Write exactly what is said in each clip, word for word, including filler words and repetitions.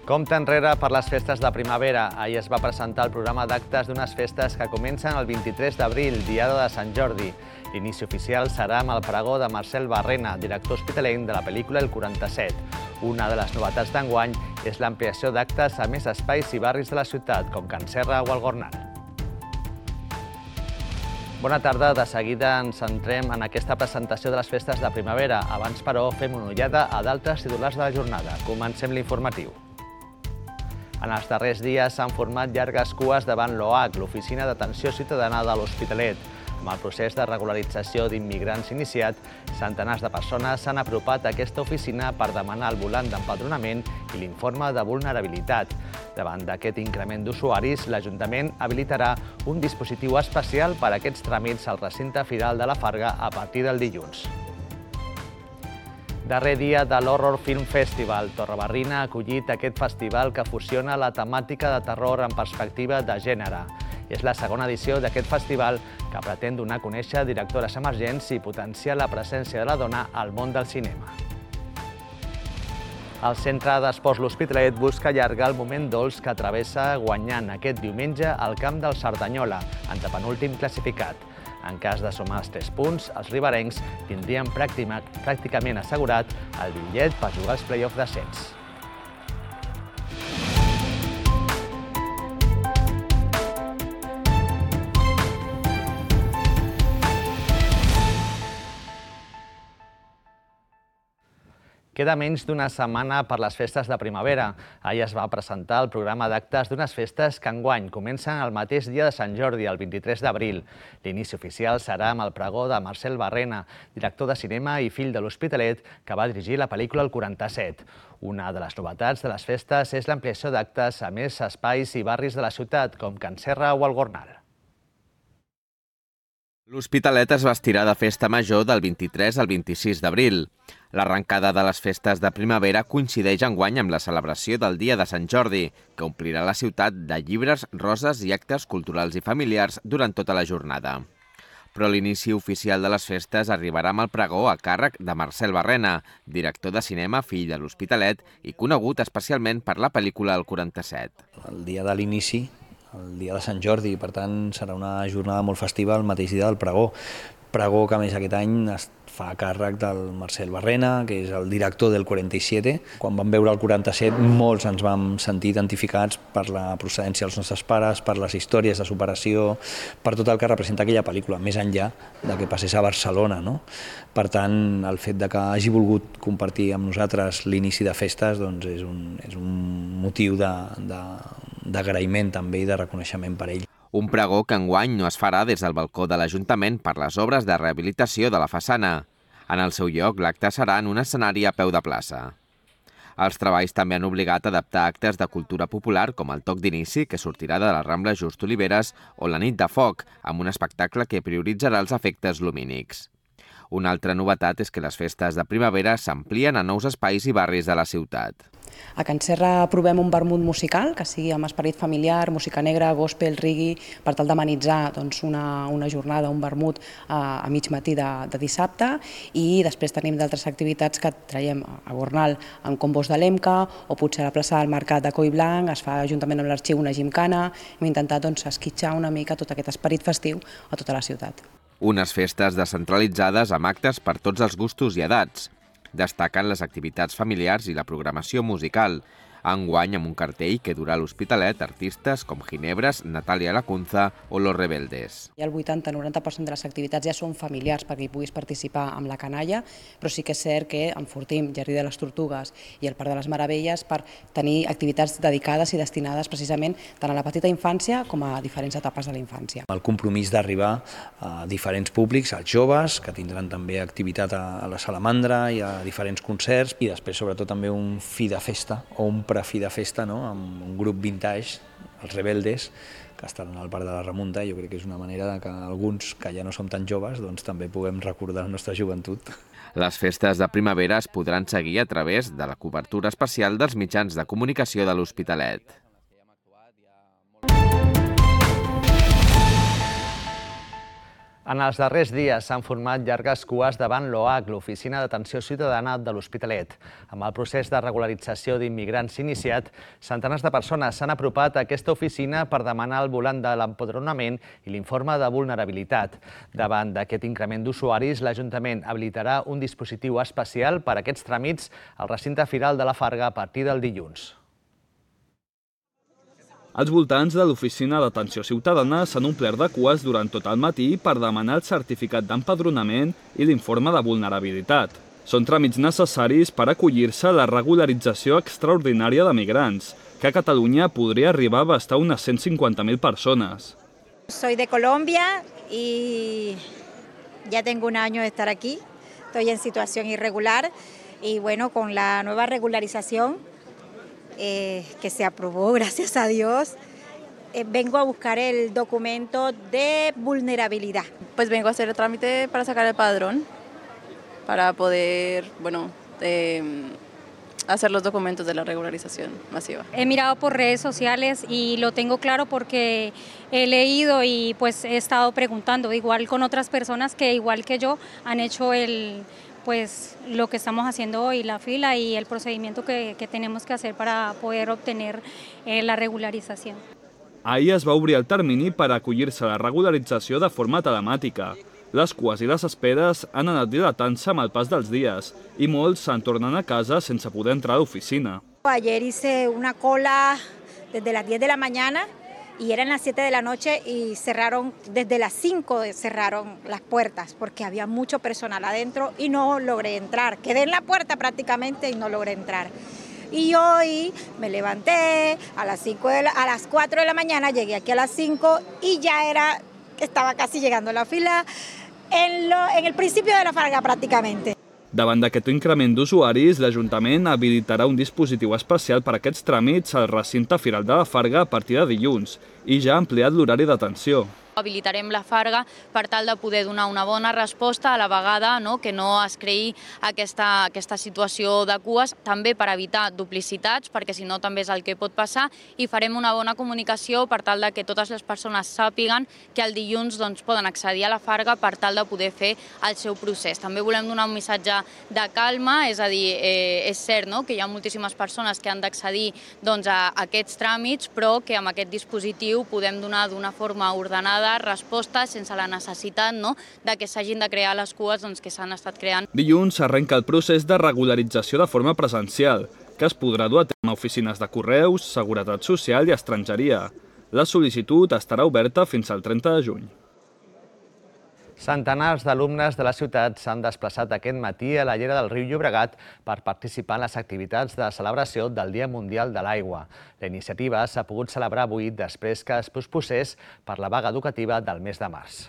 Compte enrere per les festes de primavera. Ahir es va presentar el programa d'actes d'unes festes que comencen el vint-i-tres d'abril, Diada de Sant Jordi. L'inici oficial serà amb el pregó de Marcel Barrena, director hospitalenc de la pel·lícula El quaranta-set. Una de les novetats d'enguany és l'ampliació d'actes a més espais i barris de la ciutat, com Can Serra o el Gornal. Bona tarda. De seguida ens centrem en aquesta presentació de les festes de primavera. Abans, però, fem una ullada a d'altres titulars de la jornada. Comencem l'informatiu. En els darrers dies s'han format llargues cues davant l'O H, l'Oficina d'Atenció Ciutadana de l'Hospitalet. Amb el procés de regularització d'immigrants iniciat, centenars de persones s'han apropat a aquesta oficina per demanar el volant d'empadronament i l'informe de vulnerabilitat. Davant d'aquest increment d'usuaris, l'Ajuntament habilitarà un dispositiu especial per a aquests tràmits al recinte firal de la Farga a partir del dilluns. Darrer dia de l'Horror Film Festival. Torrebarrina ha acollit aquest festival que fusiona la temàtica de terror en perspectiva de gènere. És la segona edició d'aquest festival que pretén donar a conèixer directores emergents i potenciar la presència de la dona al món del cinema. El Centre d'Esports L'Hospitalet busca allargar el moment dolç que travessa guanyant aquest diumenge al camp del Cerdanyola, antepenúltim classificat. En cas de sumar els tres punts, els riberencs tindrien pràcticament assegurat el bitllet per jugar als play-off d'ascens. Queda menys d'una setmana per les festes de primavera. Ahir es va presentar el programa d'actes d'unes festes que enguany comencen el mateix dia de Sant Jordi, el vint-i-tres d'abril. L'inici oficial serà amb el pregó de Marcel Barrena, director de cinema i fill de l'Hospitalet, que va dirigir la pel·lícula El quaranta-set. Una de les novetats de les festes és l'ampliació d'actes a més espais i barris de la ciutat, com Can Serra o el Gornal. L'Hospitalet es vestirà de festa major del vint-i-tres al vint-i-sis d'abril. L'arrencada de les festes de primavera coincideix enguany amb la celebració del Dia de Sant Jordi, que omplirà la ciutat de llibres, roses i actes culturals i familiars durant tota la jornada. Però l'inici oficial de les festes arribarà amb el pregó a càrrec de Marcel Barrena, director de cinema, fill de l'Hospitalet i conegut especialment per la pel·lícula El quaranta-set. El dia de l'inici, el dia de Sant Jordi, per tant serà una jornada molt festiva el mateix dia del pregó. Pregó que a més aquest any es fa a càrrec del Marcel Barrena, que és el director del quaranta-set. Quan vam veure el quaranta-set, molts ens vam sentir identificats per la procedència dels nostres pares, per les històries de superació, per tot el que representa aquella pel·lícula, més enllà de que passés a Barcelona, no? Per tant, el fet de que hagi volgut compartir amb nosaltres l'inici de festes doncs és un, és un motiu de, de, d'agraïment també i de reconeixement per ell. Un pregó que enguany no es farà des del balcó de l'Ajuntament per les obres de rehabilitació de la façana. En el seu lloc, l'acte serà en un escenari a peu de plaça. Els treballs també han obligat a adaptar actes de cultura popular com el toc d'inici, que sortirà de la Rambla Just Oliveres, o la nit de foc, amb un espectacle que prioritzarà els efectes lumínics. Una altra novetat és que les festes de primavera s'amplien a nous espais i barris de la ciutat. A Can Serra provem un vermut musical, que sigui amb esperit familiar, música negra, gospel, reggae, per tal d'amenitzar doncs, una, una jornada, un vermut a, a mig matí de, de dissabte, i després tenim d'altres activitats que traiem a Gornal amb combos de l'Emca, o potser a la plaça del Mercat de Coll Blanc es fa juntament amb l'Arxiu una gimcana. Hem intentat doncs, esquitxar una mica tot aquest esperit festiu a tota la ciutat. Unes festes descentralitzades amb actes per tots els gustos i edats. Destaquen les activitats familiars i la programació musical. Enguany amb un cartell que durà a l'Hospitalet artistes com Ginebres, Natàlia Lacunza o Los Rebeldes. El vuitanta a noranta per cent de les activitats ja són familiars perquè hi puguis participar amb la canalla, però sí que és cert que enfortim Jardí de les Tortugues i el Parc de les Meravelles per tenir activitats dedicades i destinades precisament tant a la petita infància com a diferents etapes de la infància. El compromís d'arribar a diferents públics, als joves, que tindran també activitat a la Salamandra i a diferents concerts, i després sobretot també un fi de festa o un prefi de festa, no? Amb un grup vintage, els Rebeldes, que estaran al Parc de la Remunta. Jo crec que és una manera de que alguns, que ja no som tan joves, doncs també puguem recordar la nostra joventut. Les festes de primavera es podran seguir a través de la cobertura especial dels mitjans de comunicació de l'Hospitalet. En els darrers dies s'han format llargues cues davant l'O A C, l'Oficina d'Atenció Ciutadana de l'Hospitalet. Amb el procés de regularització d'immigrants iniciat, centenars de persones s'han apropat a aquesta oficina per demanar el volant de l'empadronament i l'informe de vulnerabilitat. Davant d'aquest increment d'usuaris, l'Ajuntament habilitarà un dispositiu especial per a aquests tràmits al recinte firal de la Farga a partir del dilluns. Els voltants de l'Oficina d'Atenció Ciutadana s'han omplert de cues durant tot el matí per demanar el certificat d'empadronament i l'informe de vulnerabilitat. Són tràmits necessaris per acollir-se a la regularització extraordinària de migrants, que a Catalunya podria arribar a abastar unes cent cinquanta mil persones. Soy de Colombia y ya tengo un año de estar aquí. Estoy en situación irregular y bueno, con la nueva regularización Eh, que se aprobó, gracias a Dios, eh, vengo a buscar el documento de vulnerabilidad. Pues vengo a hacer el trámite para sacar el padrón, para poder, bueno, eh, hacer los documentos de la regularización masiva. He mirado por redes sociales y lo tengo claro porque he leído y pues he estado preguntando, igual con otras personas que igual que yo han hecho el... pues lo que estamos haciendo hoy, la fila y el procedimiento que, que tenemos que hacer para poder obtener eh, la regularizació. Ahir es va obrir el termini per acollir-se a la regularització de forma telemàtica. Les cues i les esperes han anat dilatant-se amb el pas dels dies i molts se'n tornen a casa sense poder entrar a l'oficina. Ayer hice una cola desde las diez de la mañana y eran las siete de la noche y cerraron, desde las cinco cerraron las puertas porque había mucho personal adentro y no logré entrar. Quedé en la puerta prácticamente y no logré entrar. Y hoy me levanté a las, cinco de la, a las cuatro de la mañana, llegué aquí a las cinco y ya era, estaba casi llegando a la fila en, lo, en el principio de la Farga prácticamente. Davant d'aquest increment d'usuaris, l'Ajuntament habilitarà un dispositiu especial per a aquests tràmits al recinte firal de la Farga a partir de dilluns i ja ha ampliat l'horari d'atenció. Habilitarem la Farga per tal de poder donar una bona resposta a la vegada, no, que no es creï aquesta, aquesta situació de cues, també per evitar duplicitats, perquè si no també és el que pot passar, i farem una bona comunicació per tal de que totes les persones sàpiguen que el dilluns doncs, poden accedir a la Farga per tal de poder fer el seu procés. També volem donar un missatge de calma, és a dir, eh, és cert no, que hi ha moltíssimes persones que han d'accedir doncs, a aquests tràmits, però que amb aquest dispositiu podem donar d'una forma ordenada respostes sense la necessitat no, de que s'hagin de crear les cues doncs, que s'han estat creant. Dilluns s'arrenca el procés de regularització de forma presencial, que es podrà dur a terme a oficines de correus, seguretat social i estrangeria. La sol·licitud estarà oberta fins al trenta de juny. Centenars d'alumnes de la ciutat s'han desplaçat aquest matí a la llera del riu Llobregat per participar en les activitats de celebració del Dia Mundial de l'Aigua. La iniciativa s'ha pogut celebrar avui després que es posposés per la vaga educativa del mes de març.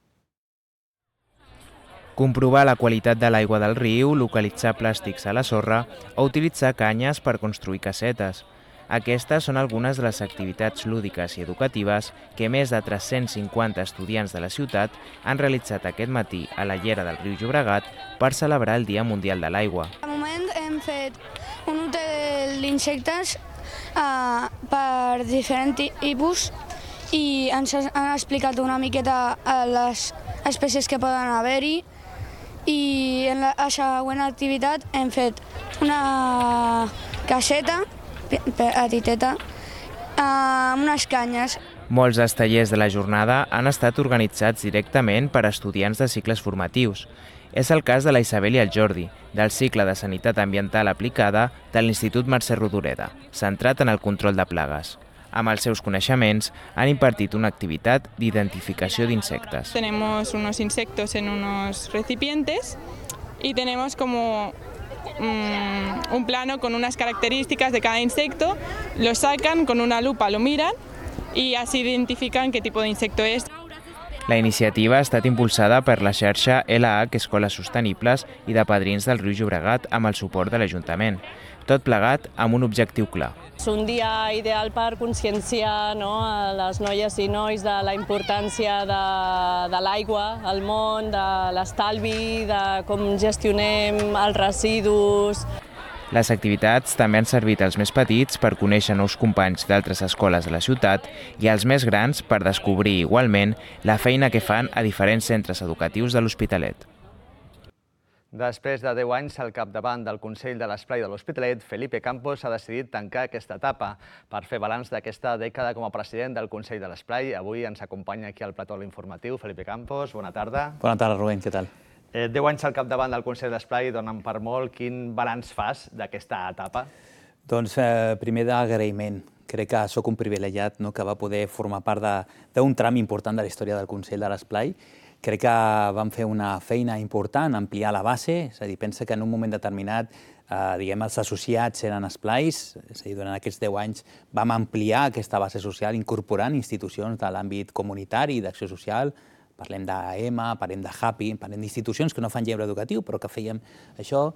Comprovar la qualitat de l'aigua del riu, localitzar plàstics a la sorra o utilitzar canyes per construir casetes. Aquestes són algunes de les activitats lúdiques i educatives que més de tres-cents cinquanta estudiants de la ciutat han realitzat aquest matí a la llera del riu Llobregat per celebrar el Dia Mundial de l'Aigua. De moment hem fet un hotel d'insectes uh, per diferents tipus i ens han explicat una miqueta les espècies que poden haver-hi i en la següent activitat hem fet una caseta petiteta, amb unes canyes. Molts dels tallers de la jornada han estat organitzats directament per estudiants de cicles formatius. És el cas de la Isabel i el Jordi, del cicle de Sanitat Ambiental Aplicada de l'Institut Mercè Rodoreda, centrat en el control de plagues. Amb els seus coneixements, han impartit una activitat d'identificació d'insectes. Tenemos unos insectos en unos recipientes y tenemos como un plano con unas características de cada insecto, lo sacan con una lupa, lo miran y así identifican qué tipo de insecto es. La iniciativa ha estat impulsada per la xarxa L H Escoles Sostenibles i de Padrins del Riu Llobregat amb el suport de l'Ajuntament. Tot plegat amb un objectiu clar. És un dia ideal per conscienciar no, a les noies i nois de la importància de, de l'aigua al món, de l'estalvi, de com gestionem els residus. Les activitats també han servit als més petits per conèixer nous companys d'altres escoles de la ciutat i als més grans per descobrir igualment la feina que fan a diferents centres educatius de l'Hospitalet. Després de deu anys al capdavant del Consell de l'Esplai de l'Hospitalet, Felipe Campos ha decidit tancar aquesta etapa. Per fer balanç d'aquesta dècada com a president del Consell de l'Esplai, avui ens acompanya aquí al plató l'informatiu. Felipe Campos, bona tarda. Bona tarda, Rubén, què tal? Deu anys al capdavant del Consell de l'Esplai donen per molt. Quin balanç fas d'aquesta etapa? Doncs eh, primer d'agraïment. Crec que sóc un privilegiat no, que va poder formar part d'un tram important de la història del Consell de l'Esplai. Crec que vam fer una feina important, ampliar la base, és a dir, pensa que en un moment determinat eh, diguem, els associats eren esplais, és a dir, durant aquests deu anys vam ampliar aquesta base social incorporant institucions de l'àmbit comunitari i d'acció social. Parlem d'A M, parlem de Happy, parlem d'institucions que no fan lleure educatiu, però que fèiem això.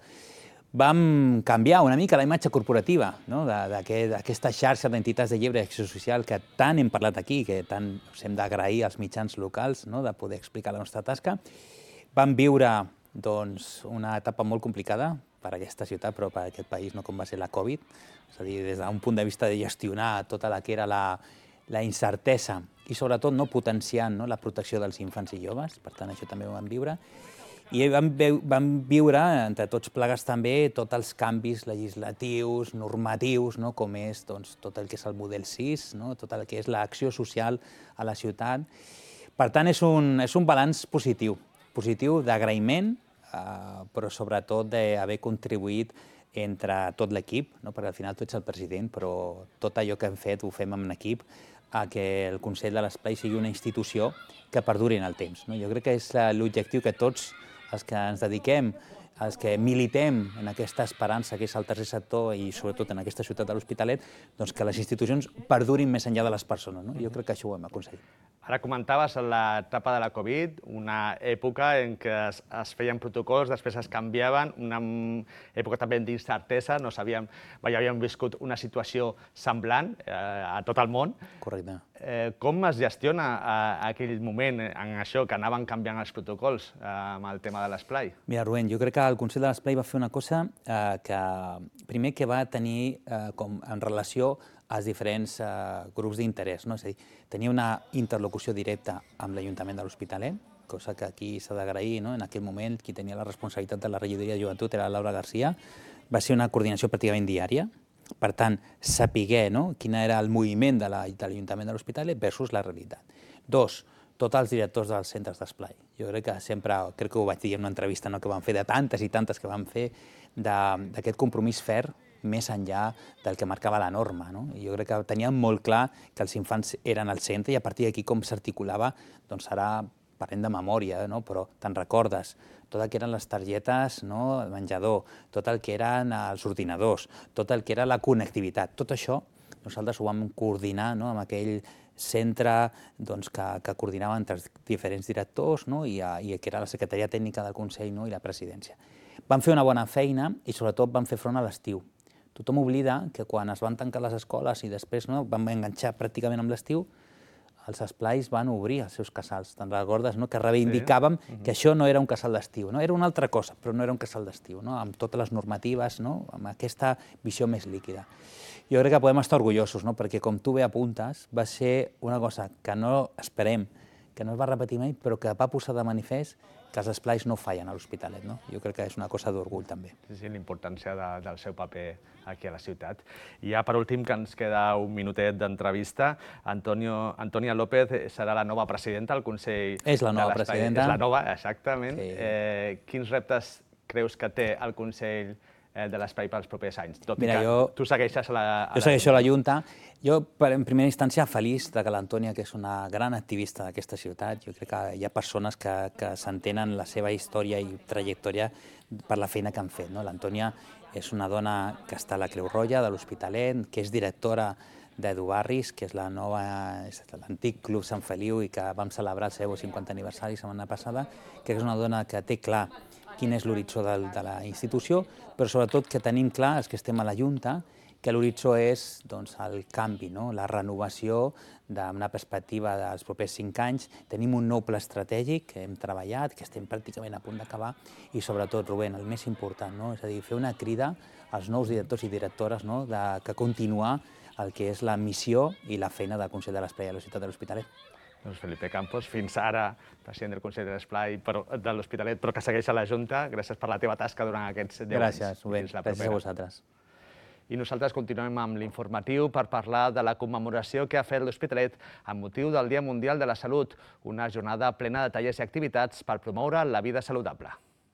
Vam canviar una mica la imatge corporativa no? d'aquesta xarxa d'entitats de lleure i acció social que tant hem parlat aquí, que tant us hem d'agrair als mitjans locals no? de poder explicar la nostra tasca. Vam viure doncs, una etapa molt complicada per a aquesta ciutat, però per a aquest país, no? com va ser la Covid. És a dir, des d'un punt de vista de gestionar tota la que era la, la incertesa i sobretot no potenciant no? la protecció dels infants i joves, per tant això també ho vam viure. I vam, vam viure, entre tots plegats també, tots els canvis legislatius, normatius, no? com és doncs, tot el que és el model sis, no? tot el que és l'acció social a la ciutat. Per tant, és un, és un balanç positiu, positiu d'agraïment, eh, però sobretot d'haver contribuït entre tot l'equip, no? perquè al final tu ets el president, però tot allò que hem fet ho fem en equip, a que el Consell de l'Esplai sigui una institució que perduri en el temps. No? Jo crec que és l'objectiu que tots els que ens dediquem, els que militem en aquesta esperança que és el tercer sector i sobretot en aquesta ciutat de l'Hospitalet, doncs que les institucions perdurin més enllà de les persones. No? Jo crec que això ho hem aconseguit. Ara comentaves l'etapa de la Covid, una època en què es, es feien protocols, després es canviaven, una època també d'incertesa, no sabíem, ja havíem viscut una situació semblant eh, a tot el món. Correcte. Eh, com es gestiona eh, aquell moment en això, que anaven canviant els protocols eh, amb el tema de l'esplai? Mira, Rubén, jo crec que el Consell de l'Esplai va fer una cosa eh, que primer que va tenir eh, com en relació als diferents eh, grups d'interès. No? És a dir, tenia una interlocució directa amb l'Ajuntament de l'Hospitalet, cosa que aquí s'ha d'agrair. No? En aquell moment, qui tenia la responsabilitat de la regidoria de joventut era Laura Garcia. Va ser una coordinació pràcticament diària. Per tant, sapiguer no? quin era el moviment de l'Ajuntament de l'Hospitalet versus la realitat. Dos, tots els directors dels centres d'esplai. Jo crec que sempre, crec que ho vaig dir en una entrevista no? que vam fer de tantes i tantes que vam fer d'aquest compromís ferm més enllà del que marcava la norma. No? I jo crec que teníem molt clar que els infants eren al centre i a partir d'aquí com s'articulava, doncs ara parlem de memòria, no? però te'n recordes, tot el que eren les targetes, no? el menjador, tot el que eren els ordinadors, tot el que era la connectivitat, tot això nosaltres ho vam coordinar no? amb aquell centre doncs, que, que coordinava entre els diferents directors no? I, i que era la secretaria tècnica del Consell no? i la presidència. Vam fer una bona feina i sobretot vam fer front a l'estiu. Tothom oblida que quan es van tancar les escoles i després no, vam enganxar pràcticament amb l'estiu, els esplais van obrir els seus casals. Te'n recordes no? que reivindicàvem sí. que això no era un casal d'estiu, no? era una altra cosa, però no era un casal d'estiu, no? amb totes les normatives, no? amb aquesta visió més líquida. Jo crec que podem estar orgullosos, no? perquè com tu bé apuntes, va ser una cosa que no esperem, que no es va repetir mai, però que va posar de manifest que els esplais no fallen a l'Hospitalet. No? Jo crec que és una cosa d'orgull també. Sí, sí, la importància de, del seu paper aquí a la ciutat. I ja per últim, que ens queda un minutet d'entrevista, Antònia López serà la nova presidenta del Consell de l'Esplai. És la nova presidenta. És la nova, exactament. Sí. Eh, quins reptes creus que té el Consell de l'Esplai pels propers anys? Tot Mira, i que jo, tu segueixes a la... A jo segueixo a la Junta. Jo, per, en primera instància, feliç de que l'Antònia, que és una gran activista d'aquesta ciutat, jo crec que hi ha persones que, que s'entenen la seva història i trajectòria per la feina que han fet. No? L'Antònia és una dona que està a la Creu Roja de l'Hospitalet, que és directora d'Edu Barris, que és la nova, l'antic Club Sant Feliu i que vam celebrar el seu cinquantè aniversari la setmana passada, que és una dona que té clar quin és l'horitzó de, de la institució, però sobretot que tenim clar, els que estem a la Junta, que l'horitzó és doncs, el canvi, no? La renovació d'una perspectiva dels propers cinc anys. Tenim un nou pla estratègic que hem treballat, que estem pràcticament a punt d'acabar, i sobretot, Rubén, el més important, no? És a dir, fer una crida als nous directors i directores, no? de, que continuar el que és la missió i la feina del Consell de l'Esplai a la ciutat de l'Hospitalet. Doncs Felipe Campos, fins ara president del Consell de l'Esplai de l'Hospitalet, però que segueix a la Junta. Gràcies per la teva tasca durant aquests deu anys. Gràcies, Rubén. Gràcies a vosaltres. I nosaltres continuem amb l'informatiu per parlar de la commemoració que ha fet l'Hospitalet amb motiu del Dia Mundial de la Salut, una jornada plena de tallers i activitats per promoure la vida saludable.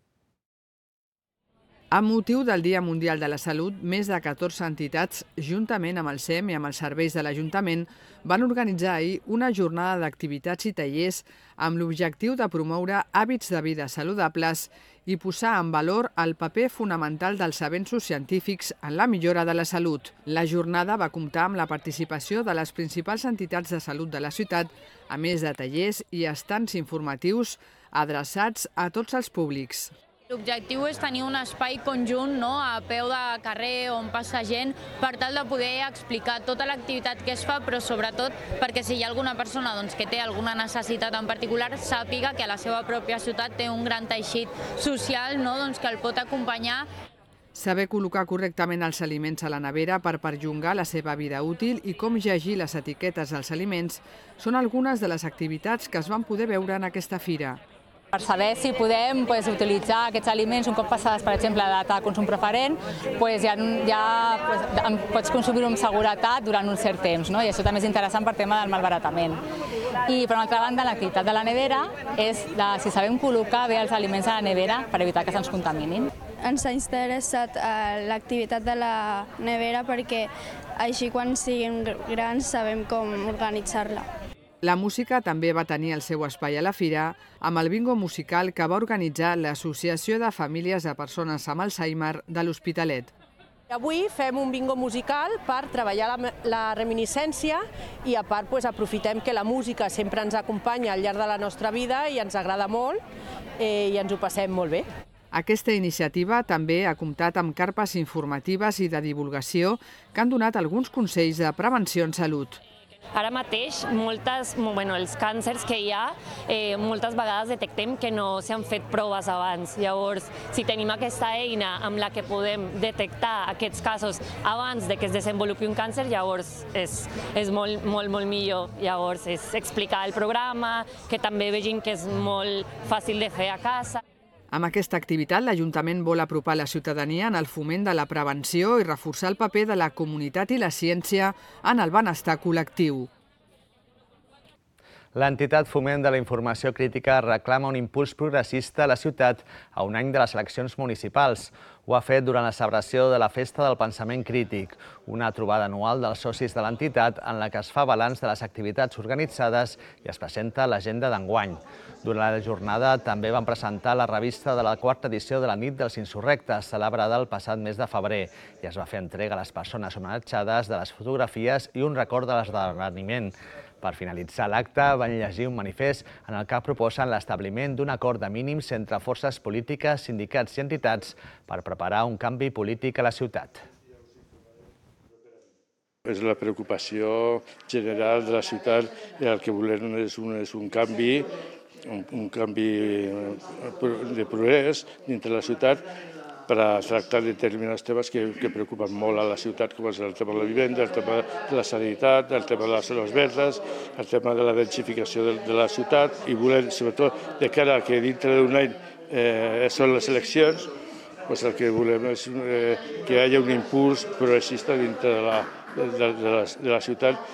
Amb motiu del Dia Mundial de la Salut, més de catorze entitats, juntament amb el S E M i amb els serveis de l'Ajuntament, van organitzar ahir una jornada d'activitats i tallers amb l'objectiu de promoure hàbits de vida saludables i posar en valor el paper fonamental dels avenços científics en la millora de la salut. La jornada va comptar amb la participació de les principals entitats de salut de la ciutat, a més de tallers i estants informatius adreçats a tots els públics. L'objectiu és tenir un espai conjunt no, a peu de carrer on passa gent per tal de poder explicar tota l'activitat que es fa, però sobretot perquè si hi ha alguna persona doncs, que té alguna necessitat en particular, sàpiga que a la seva pròpia ciutat té un gran teixit social no, doncs, que el pot acompanyar. Saber col·locar correctament els aliments a la nevera per perllongar la seva vida útil i com llegir les etiquetes dels aliments són algunes de les activitats que es van poder veure en aquesta fira. Per saber si podem pues, utilitzar aquests aliments un cop passades, per exemple, la data de consum preferent, pues, ja, ja pues, pots consumir-ho amb seguretat durant un cert temps, no? I això també és interessant per tema del malbaratament. I, per una altra banda, l'activitat de la nevera és de, si sabem col·locar bé els aliments a la nevera per evitar que se'ns contaminin. Ens ha interessat eh, l'activitat de la nevera perquè així quan siguem grans sabem com organitzar-la. La música també va tenir el seu espai a la fira amb el bingo musical que va organitzar l'Associació de Famílies de Persones amb Alzheimer de l'Hospitalet. Avui fem un bingo musical per treballar la, la reminiscència i a part pues, aprofitem que la música sempre ens acompanya al llarg de la nostra vida i ens agrada molt eh, i ens ho passem molt bé. Aquesta iniciativa també ha comptat amb carpes informatives i de divulgació que han donat alguns consells de prevenció en salut. Ara mateix, moltes, bueno, els càncers que hi ha, eh, moltes vegades detectem que no s'han fet proves abans. Llavors, si tenim aquesta eina amb la que podem detectar aquests casos abans de que es desenvolupi un càncer, llavors és, és molt, molt, molt millor. Llavors, és explicar el programa, que també vegin que és molt fàcil de fer a casa. Amb aquesta activitat, l'Ajuntament vol apropar la ciutadania en el foment de la prevenció i reforçar el paper de la comunitat i la ciència en el benestar col·lectiu. L'entitat Foment de la Informació Crítica reclama un impuls progressista a la ciutat a un any de les eleccions municipals. Ho ha fet durant la celebració de la Festa del Pensament Crític, una trobada anual dels socis de l'entitat en la que es fa balanç de les activitats organitzades i es presenta l'agenda d'enguany. Durant la jornada també van presentar la revista de la quarta edició de la Nit dels Insurrectes, celebrada el passat mes de febrer, i es va fer entrega a les persones homenatjades de les fotografies i un record de l'esdeveniment. Per finalitzar l'acte, van llegir un manifest en el que proposen l'establiment d'un acord de mínims entre forces polítiques, sindicats i entitats per preparar un canvi polític a la ciutat. És la preocupació general de la ciutat i el que volem és un, és un canvi, un, un canvi de progrés dintre la ciutat per a tractar determinats temes que, que preocupen molt a la ciutat, com és el tema de la vivenda, el tema de la sanitat, el tema de les zones verdes, el tema de la densificació de, de la ciutat, i volem, sobretot, de cara que dintre d'un any eh, són les eleccions, pues el que volem és eh, que hi hagi un impuls progressista dintre de la, de, de, de la, de la ciutat.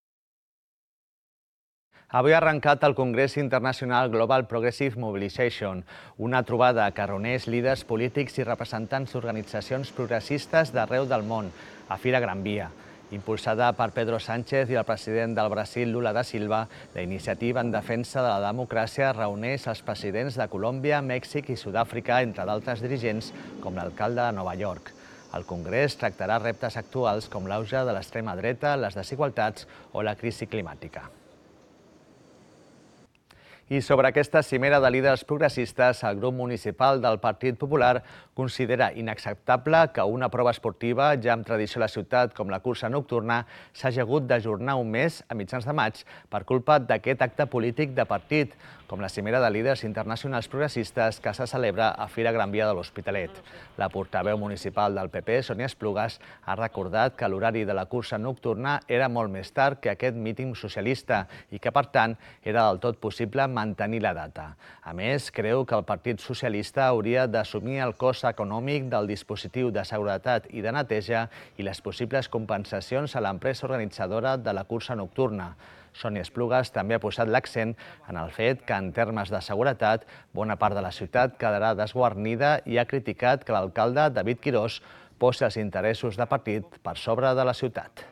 Avui ha arrencat el Congrés Internacional Global Progressive Mobilization, una trobada que reuneix líders polítics i representants d'organitzacions progressistes d'arreu del món, a Fira Gran Via. Impulsada per Pedro Sánchez i el president del Brasil, Lula da Silva, la iniciativa en defensa de la democràcia reuneix els presidents de Colòmbia, Mèxic i Sud-àfrica, entre d'altres dirigents, com l'alcalde de Nova York. El Congrés tractarà reptes actuals com l'auge de l'extrema dreta, les desigualtats o la crisi climàtica. I sobre aquesta cimera de líders progressistes, el grup municipal del Partit Popular considera inacceptable que una prova esportiva, ja amb tradició a la ciutat com la cursa nocturna, s'hagi hagut d'ajornar un mes a mitjans de maig per culpa d'aquest acte polític de partit, com la cimera de líders internacionals progressistes que se celebra a Fira Gran Via de l'Hospitalet. La portaveu municipal del P P, Sònia Esplugues, ha recordat que l'horari de la cursa nocturna era molt més tard que aquest míting socialista i que, per tant, era del tot possible mantenir la data. A més, creu que el Partit Socialista hauria d'assumir el cost econòmic del dispositiu de seguretat i de neteja i les possibles compensacions a l'empresa organitzadora de la cursa nocturna. Sònia Esplugues també ha posat l'accent en el fet que, en termes de seguretat, bona part de la ciutat quedarà desguarnida i ha criticat que l'alcalde, David Quirós, posi els interessos de partit per sobre de la ciutat.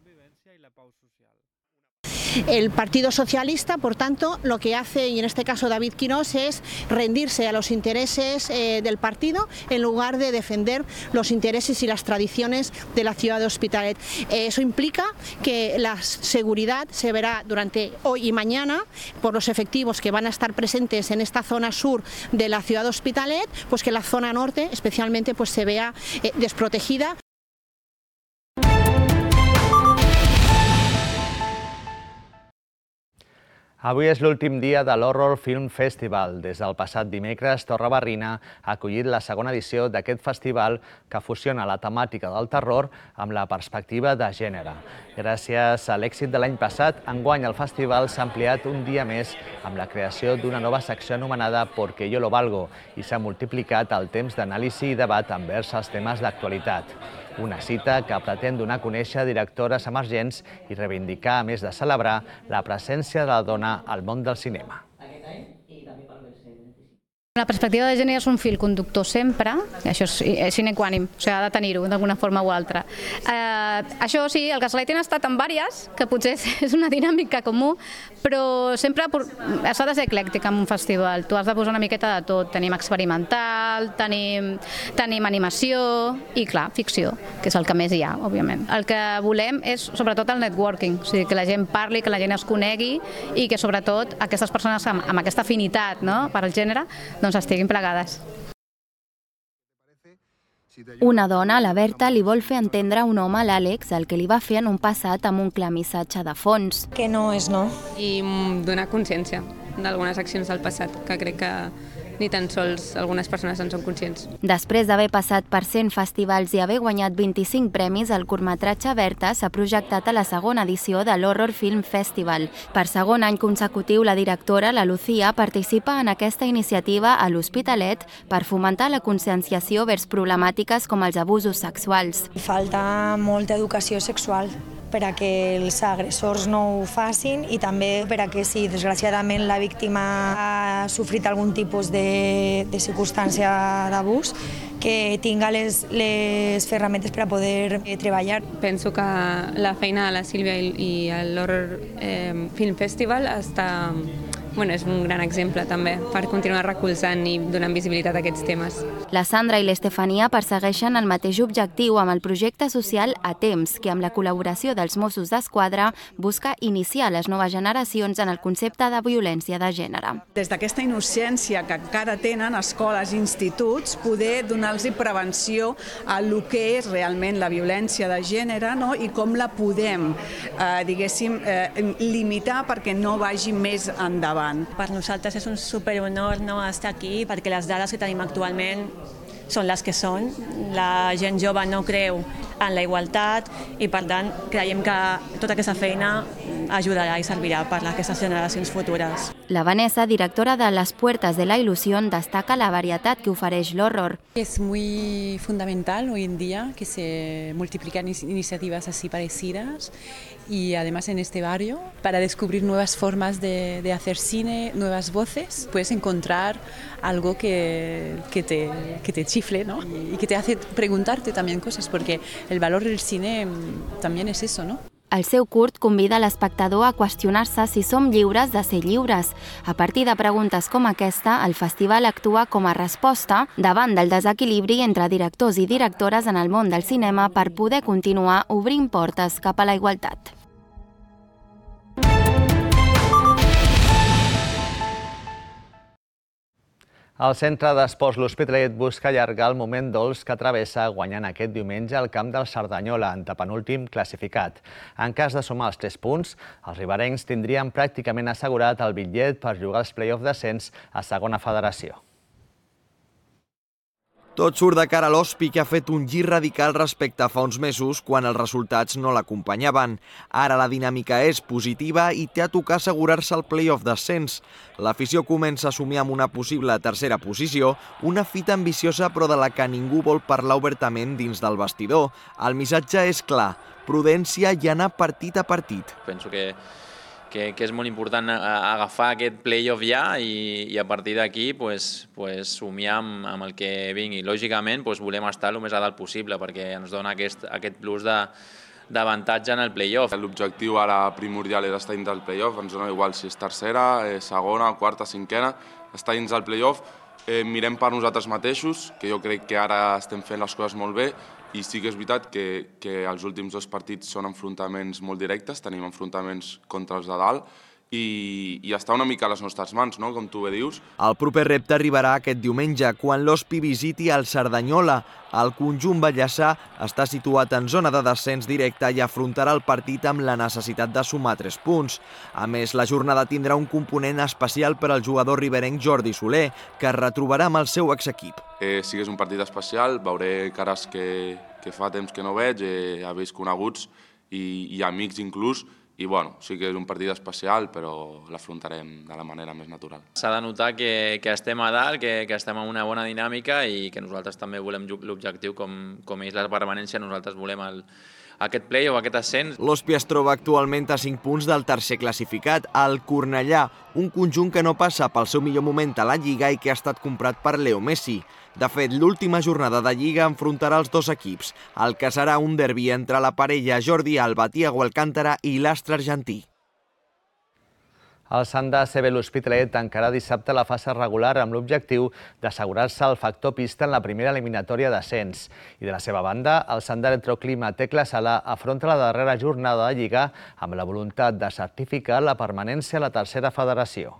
El Partido Socialista, por tanto, lo que hace, y en este caso David Quirós, es rendirse a los intereses eh, del partido en lugar de defender los intereses y las tradiciones de la ciudad de Hospitalet. Eh, eso implica que la seguridad se verá durante hoy y mañana por los efectivos que van a estar presentes en esta zona sur de la ciudad de Hospitalet, pues que la zona norte especialmente pues se vea eh, desprotegida. Avui és l'últim dia de l'Horror Film Festival. Des del passat dimecres, Torrebarrina ha acollit la segona edició d'aquest festival que fusiona la temàtica del terror amb la perspectiva de gènere. Gràcies a l'èxit de l'any passat, enguany el festival s'ha ampliat un dia més amb la creació d'una nova secció anomenada Porque yo lo valgo i s'ha multiplicat el temps d'anàlisi i debat envers els temes d'actualitat. Una cita que pretén donar a conèixer directores emergents i reivindicar, a més de celebrar, la presència de la dona al món del cinema. La perspectiva de gènere és un fil conductor sempre, i això és sine qua non, o sigui, ha de tenir-ho d'alguna forma o altra. Eh, això sí, el gaslighting ha estat en diverses, que potser és una dinàmica comú, però sempre s'ha de ser eclèctic en un festival. Tu has de posar una miqueta de tot. Tenim experimental, tenim, tenim animació i, clar, ficció, que és el que més hi ha, òbviament. El que volem és, sobretot, el networking, o sigui, que la gent parli, que la gent es conegui i que, sobretot, aquestes persones amb, amb aquesta afinitat, no?, per al gènere, doncs estiguin plegades. Una dona, la Berta, li vol fer entendre a un home, l'Àlex, el que li va fer en un passat amb un clar missatge de fons. Que no és no. I donar consciència d'algunes accions del passat, que crec que ni tan sols algunes persones en són conscients. Després d'haver passat per cent festivals i haver guanyat vint-i-cinc premis, el curtmetratge Berta s'ha projectat a la segona edició de l'Horror Film Festival. Per segon any consecutiu, la directora, la Lucía, participa en aquesta iniciativa a l'Hospitalet per fomentar la conscienciació vers problemàtiques com els abusos sexuals. Falta molta educació sexual per a que els agressors no ho facin i també per a que, si desgraciadament la víctima ha sofrit algun tipus de, de circumstància d'abús, que tinga les, les ferramentes per a poder eh, treballar. Penso que la feina de la Sílvia i, i l'Horror eh, Film Festival està... Bueno, és un gran exemple també per continuar recolzant i donant visibilitat a aquests temes. La Sandra i l'Estefania persegueixen el mateix objectiu amb el projecte social A Temps, que amb la col·laboració dels Mossos d'Esquadra busca iniciar les noves generacions en el concepte de violència de gènere. Des d'aquesta innocència que encara tenen escoles i instituts, poder donar-los prevenció a lo que és realment la violència de gènere, no? I com la podem, eh, diguéssim, eh, limitar perquè no vagi més endavant. Per nosaltres és un superhonor no estar aquí perquè les dades que tenim actualment són les que són. La gent jove no creu en la igualtat i, per tant, creiem que tota aquesta feina ajudarà i servirà per a aquestes generacions futures. La Vanessa, directora de Las Puertas de la Ilusión, destaca la varietat que ofereix l'horror. Es muy fundamental hoy en día que se multiplican iniciativas así parecidas y además en este barrio para descubrir nuevas formas de, de hacer cine, nuevas voces. Puedes encontrar algo que, que, te, que te chifle, ¿no? Y que te hace preguntarte también cosas, porque el valor del cine también es eso, ¿no? El seu curt convida l'espectador a qüestionar-se si som lliures de ser lliures. A partir de preguntes com aquesta, el festival actua com a resposta davant del desequilibri entre directors i directores en el món del cinema per poder continuar obrint portes cap a la igualtat. El centre d'esports L'Hospitalet busca allargar el moment dolç que travessa guanyant aquest diumenge al camp del Cerdanyola, antepenúltim classificat. En cas de sumar els tres punts, els riberencs tindrien pràcticament assegurat el bitllet per jugar els play-off d'ascens a segona federació. Tot surt de cara a l'Hospi, que ha fet un gir radical respecte a fa uns mesos quan els resultats no l'acompanyaven. Ara la dinàmica és positiva i té a tocar assegurar-se el play-off d'ascens. L'afició comença a somiar amb una possible tercera posició, una fita ambiciosa però de la que ningú vol parlar obertament dins del vestidor. El missatge és clar, prudència i anar partit a partit. Penso que Que, que és molt important agafar aquest play-off ja i, i a partir d'aquí pues, pues, somiar amb, amb el que vingui. Lògicament pues, volem estar el més a dalt possible perquè ens dona aquest, aquest plus de, d'avantatge en el play-off. L'objectiu ara primordial és estar dins del play-off, ens dona igual si és tercera, eh, segona, quarta, cinquena, estar dins del play-off. Eh, mirem per nosaltres mateixos, que jo crec que ara estem fent les coses molt bé, i sí que és veritat que, que els últims dos partits són enfrontaments molt directes, tenim enfrontaments contra els de dalt, i, i està una mica a les nostres mans, no? Com tu bé dius. El proper repte arribarà aquest diumenge, quan l'Hospi visiti el Cerdanyola. El conjunt ballassà està situat en zona de descens directe i afrontarà el partit amb la necessitat de sumar tres punts. A més, la jornada tindrà un component especial per al jugador riberenc Jordi Soler, que es retrobarà amb el seu exequip. Eh, sí que és un partit especial, veuré cares que, que fa temps que no veig, eh, a vells coneguts i, i amics inclús, i bueno, sí que és un partit especial, però l'afrontarem de la manera més natural. S'ha de notar que, que estem a dalt, que, que estem en una bona dinàmica i que nosaltres també volem l'objectiu, com, com és la permanència, nosaltres volem el, aquest play o aquest ascens. L'Hospi es troba actualment a cinc punts del tercer classificat, el Cornellà, un conjunt que no passa pel seu millor moment a la Lliga i que ha estat comprat per Leo Messi. De fet, l'última jornada de Lliga enfrontarà els dos equips, el que serà un derbi entre la parella Jordi Alba, Thiago Alcántara i l'astre argentí. El Sant de C B L'Hospitalet tancarà dissabte la fase regular amb l'objectiu d'assegurar-se el factor pista en la primera eliminatòria d'ascens. I de la seva banda, el Sant d'Electroclima Tecla Sala afronta la darrera jornada de Lliga amb la voluntat de certificar la permanència a la tercera federació.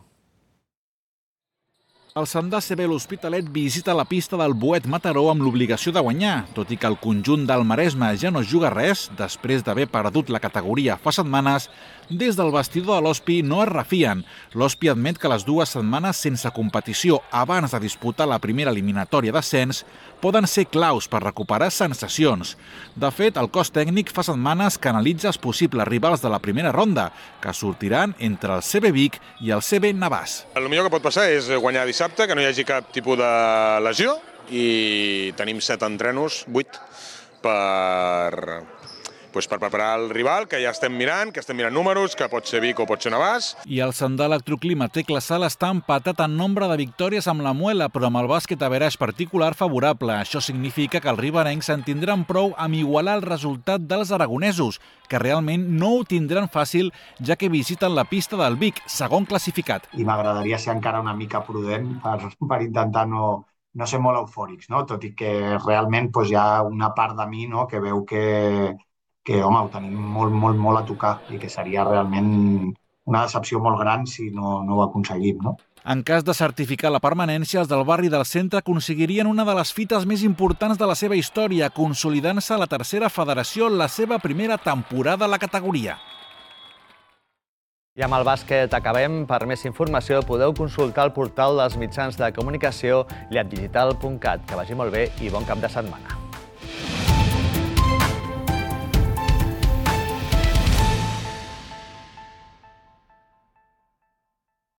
El Sant de C B L'Hospitalet visita la pista del Boet Mataró amb l'obligació de guanyar, tot i que el conjunt del Maresme ja no juga res, després d'haver perdut la categoria fa setmanes, des del vestidor de l'Hospi no es refien. L'Hospi admet que les dues setmanes sense competició abans de disputar la primera eliminatòria d'ascens poden ser claus per recuperar sensacions. De fet, el cos tècnic fa setmanes que analitza els possibles rivals de la primera ronda, que sortiran entre el C B Vic i el C B Navàs. El millor que pot passar és guanyar dissabte, que no hi hagi cap tipus de lesió, i tenim set entrenos, vuit, per, doncs per preparar el rival, que ja estem mirant, que estem mirant números, que pot ser Vic o pot ser Navàs. I el Sant d'Electroclima Tecla Sala està empatat en nombre de victòries amb la Muela, però amb el bàsquet a veraix particular favorable. Això significa que els riberencs en tindran prou amb igualar el resultat dels aragonesos, que realment no ho tindran fàcil, ja que visiten la pista del Vic, segon classificat. I m'agradaria ser encara una mica prudent per, per intentar no, no ser molt eufòrics, no? Tot i que realment doncs, hi ha una part de mi, no?, que veu que, que home, ho tenim molt, molt, molt a tocar i que seria realment una decepció molt gran si no, no ho aconseguim, no? En cas de certificar la permanència, els del barri del centre aconseguirien una de les fites més importants de la seva història, consolidant-se a la tercera federació en la seva primera temporada a la categoria. I amb el bàsquet acabem. Per més informació podeu consultar el portal dels mitjans de comunicació llat digital punt cat. Que vagi molt bé i bon cap de setmana.